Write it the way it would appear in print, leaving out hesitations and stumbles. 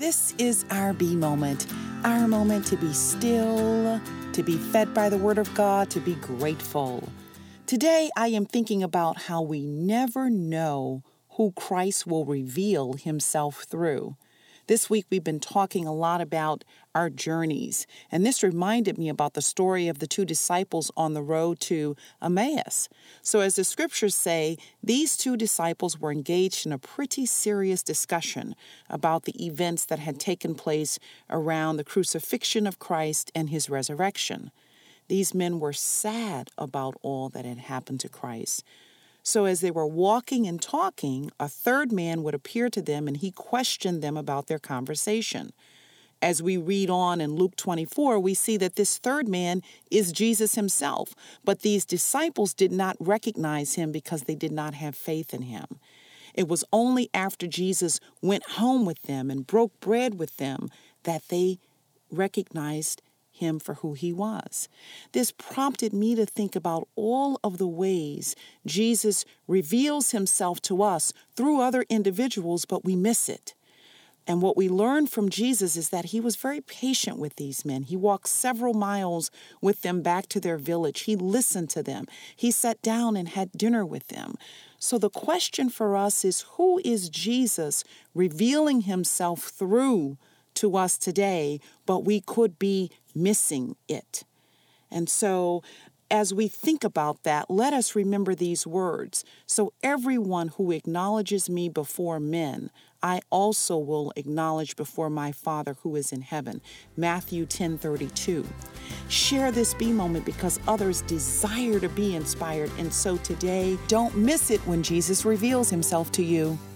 This is our B moment, our moment to be still, to be fed by the Word of God, to be grateful. Today, I am thinking about how we never know who Christ will reveal himself through. This week, we've been talking a lot about our journeys, and this reminded me about the story of the two disciples on the road to Emmaus. So as the scriptures say, these two disciples were engaged in a pretty serious discussion about the events that had taken place around the crucifixion of Christ and his resurrection. These men were sad about all that had happened to Christ. So as they were walking and talking, a third man would appear to them, and he questioned them about their conversation. As we read on in Luke 24, we see that this third man is Jesus himself, but these disciples did not recognize him because they did not have faith in him. It was only after Jesus went home with them and broke bread with them that they recognized him for who he was. This prompted me to think about all of the ways Jesus reveals himself to us through other individuals, but we miss it. And what we learned from Jesus is that he was very patient with these men. He walked several miles with them back to their village. He listened to them. He sat down and had dinner with them. So the question for us is, who is Jesus revealing himself through to us today, but we could be missing it? And so as we think about that, let us remember these words. So everyone who acknowledges me before men, I also will acknowledge before my Father who is in heaven. Matthew 10:32. Share this B moment because others desire to be inspired. And so today, don't miss it when Jesus reveals himself to you.